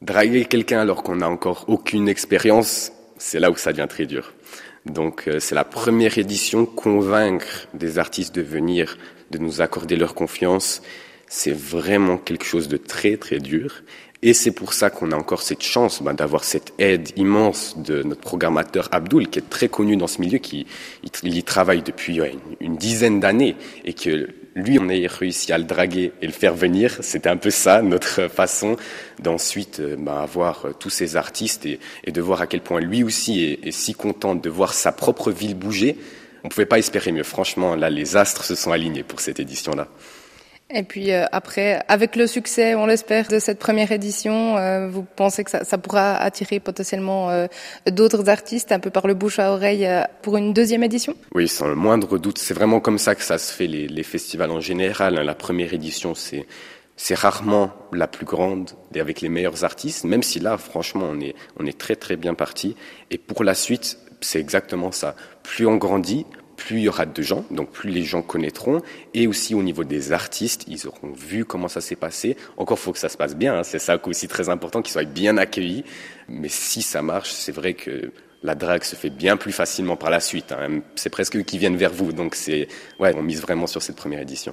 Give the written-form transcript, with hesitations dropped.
Draguer quelqu'un alors qu'on n'a encore aucune expérience, c'est là où ça devient très dur. Donc c'est la première édition, convaincre des artistes de venir, de nous accorder leur confiance, c'est vraiment quelque chose de très très dur. Et c'est pour ça qu'on a encore cette chance d'avoir cette aide immense de notre programmateur Abdoul, qui est très connu dans ce milieu, il y travaille depuis une dizaine d'années, et que lui, on ait réussi à le draguer et le faire venir. C'était un peu ça, notre façon d'ensuite avoir tous ces artistes et de voir à quel point lui aussi est si content de voir sa propre ville bouger. On ne pouvait pas espérer mieux. Franchement, là, les astres se sont alignés pour cette édition-là. Et puis après, avec le succès, on l'espère, de cette première édition, vous pensez que ça pourra attirer potentiellement d'autres artistes un peu par le bouche à oreille pour une deuxième édition? Oui, sans le moindre doute. C'est vraiment comme ça que ça se fait, les festivals en général. La première édition, c'est rarement la plus grande et avec les meilleurs artistes, même si là, franchement, on est très très bien parti. Et pour la suite, c'est exactement ça. Plus on grandit, plus il y aura de gens, donc plus les gens connaîtront, et aussi au niveau des artistes, ils auront vu comment ça s'est passé. Encore, faut que ça se passe bien, hein. C'est ça aussi très important, qu'ils soient bien accueillis. Mais si ça marche, c'est vrai que la drague se fait bien plus facilement par la suite, hein. C'est presque eux qui viennent vers vous, donc on mise vraiment sur cette première édition.